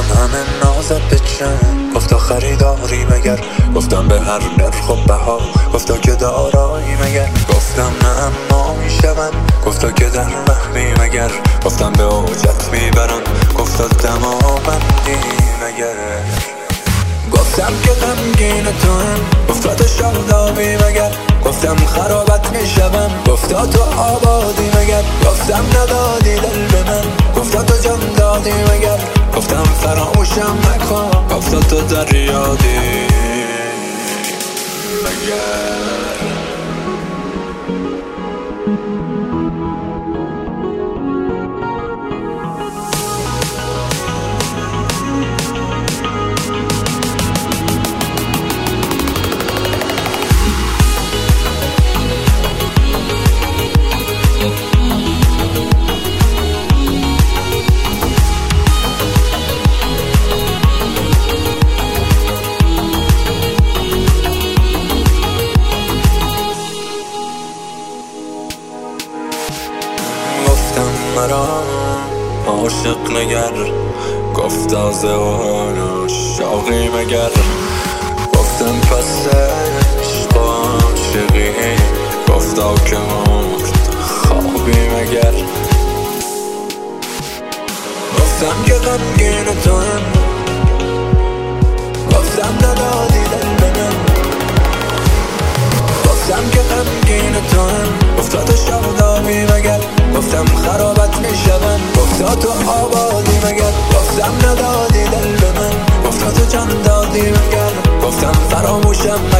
گفتم همه نازت به چند، گفتا خریداری مگر، گفتم به هر نرخ و بها، گفتا که دارایی مگر، گفتم نه اما میشون، گفتا که در وهمی مگر، گفتم به اوجت میبرم، گفتا دماوندی مگر، گفتم که غمگین تو هم، گفتا تو شادابی مگر، گفتم خرابت میشم، گفتا تو آبادی مگر، گفتم ندادی دل به من، گفتا تو جان دادی مگر، گفتم فراموشم نکن، گفتا تو دریادی مگر. گفتم مرا عاشق نگر، گفتا زهانا شوقی مگر، گفتم پس عشق و عاشقی، گفتا که مرد خوابی مگر، گفتم که غمگین تو هم، گفتم ندادی دل به من، گفتم که غمگین تو هم، گفتا تو شادابی مگر، گفتم خرابت میشم، گفتا تو آبادی مگر، گفتم ندادی دل به من، گفتا تو جان دادی مگر، گفتم فراموشم